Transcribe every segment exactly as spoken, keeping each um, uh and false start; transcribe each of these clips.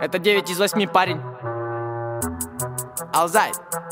Это девять из восьми, парень. Алзай.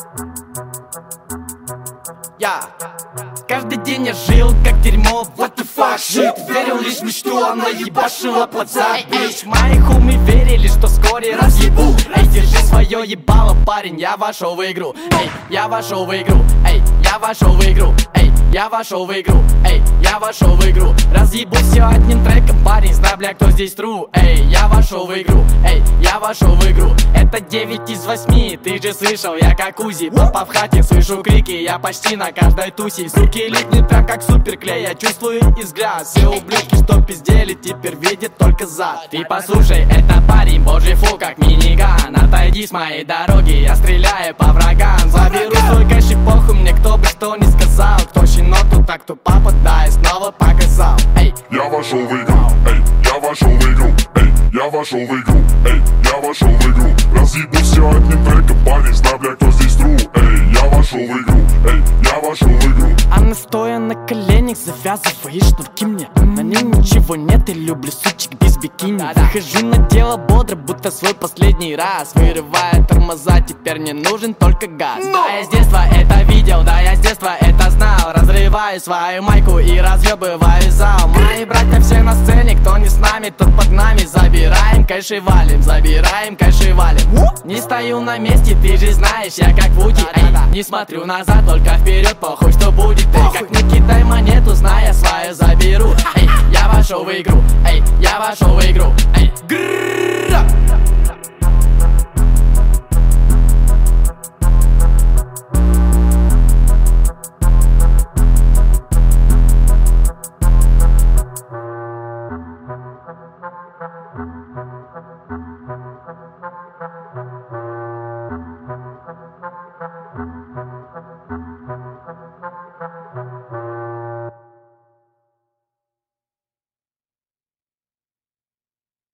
Я каждый день я жил как дерьмо, what the fuck, shit. Верил лишь в мечту, она ебашила под зад, bitch. Мои хуми верили, что вскоре разъебу. Эй, держи свое ебало, парень, я вошел в игру. Эй, я вошел в игру. Эй, я вошел в игру. Эй, я вошел в игру. Эй, я вошел в игру. Разъебу все одним треком, парень, знай, бля, кто здесь тру. Эй, я вошел в игру. Эй, я вошел в игру. Это девять из восьми, ты же слышал, я как Узи. Папа в хате, слышу крики, я почти на каждой тусе. Суки липнет прям как суперклей, я чувствую их взгляд. Все ублюдки, что пиздели, теперь видят только зад. Ты послушай, это парень, божий фу, как миниган. Отойди с моей дороги, я стреляю по врагам. Заберу свой кэш и похуй мне, кто бы что ни сказал. Кто щеноту, так кто папа, да, и снова показал. Эй, я вошел в игру, эй, я вошел в игру, эй, я вошел в игру, эй, я вошел в игру. Разъебу все одним треком, парень, знай, бля, кто здесь тру. Эй, я вошел в игру, эй, я вошел в игру. Она стоя на коленях, завязывай шнурки мне. На ней ничего нет, и люблю сучек без бикини. Захожу на дело бодро, будто свой последний раз. Вырывая тормоза, теперь не нужен только газ. Да, я с детства это видел, да, я с детства это знал. Разрываю свою майку и разъебываю зал. Мои братья все на сцене, кто не с нами, тот под нами. Забираем кэш и валим, забираем кэш и валим. Не стою на месте, ты же знаешь, я как Вуди. Эй, не смотрю назад, только вперед, похуй, что будет. Эй, как не кидай монету, зная свою заберу. Эй, я вошел в игру, эй, я вошел в игру, эй.